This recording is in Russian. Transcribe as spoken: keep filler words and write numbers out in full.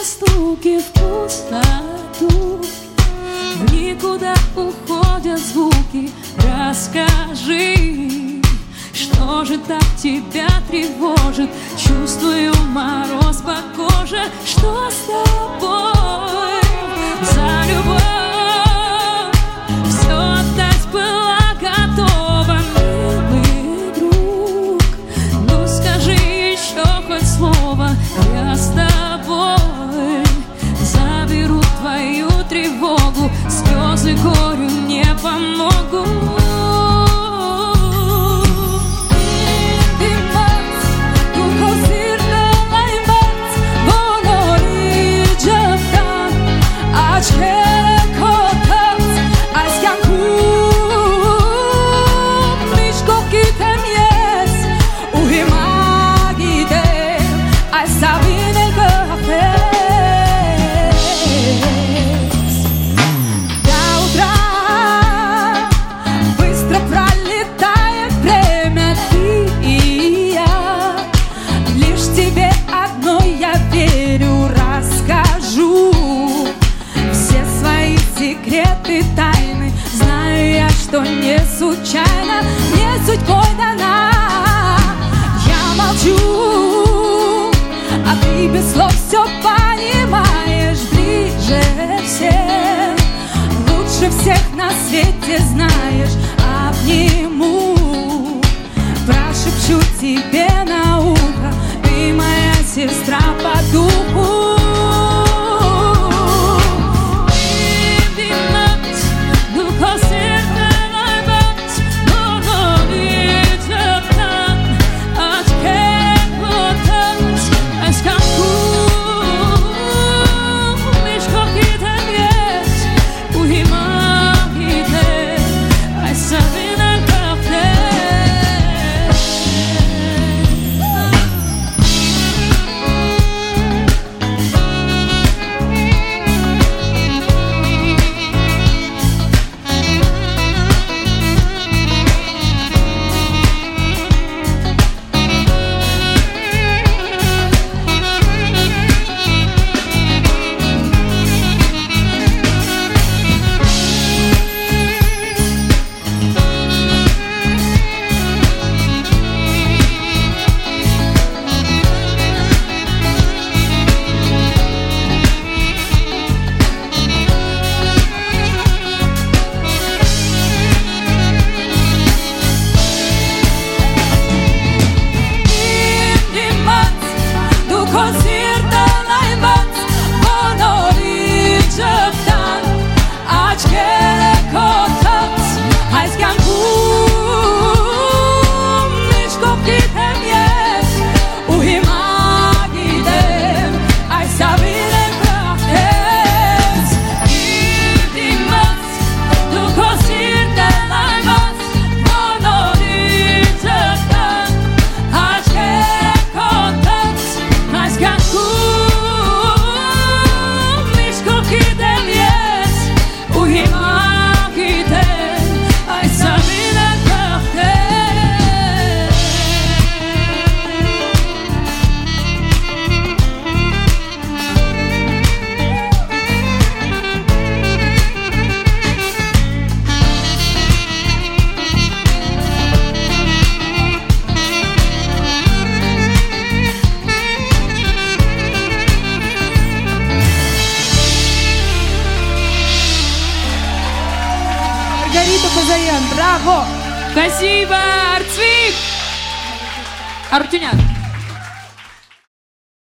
стуки в пустоту, в никуда уходят звуки. Расскажи, что же так тебя тревожит? Чувствую мороз по коже. Что с тобой? За любовь все отдать была готова, милый друг. Ну скажи еще хоть слово, я с тобой заберу твою тревогу. Слезы горю не помогут. Секреты, тайны, знаю я, что не случайно, не судьбой дана. Я молчу, а ты без слов все понимаешь. Ближе всех, лучше всех на свете знаешь. Обниму, прошепчу тебе на ухо, ты моя сестра по духу. Браво! Спасибо, Арцвик! Арутюнян.